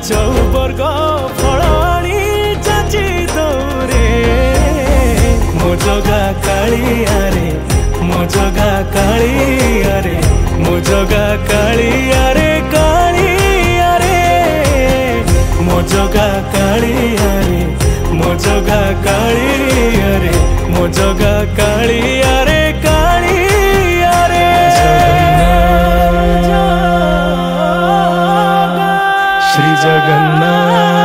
चौवर्ग फलाणी चाची दौरे मो जगा कालिया रे मो जगा कालिया रे मो जगा कालिया रे कालिया रे मो जगा कालिया रे मो जगा कालिया रे मो जगा कालिया रे कालिया रे श्री जगन्नाथ।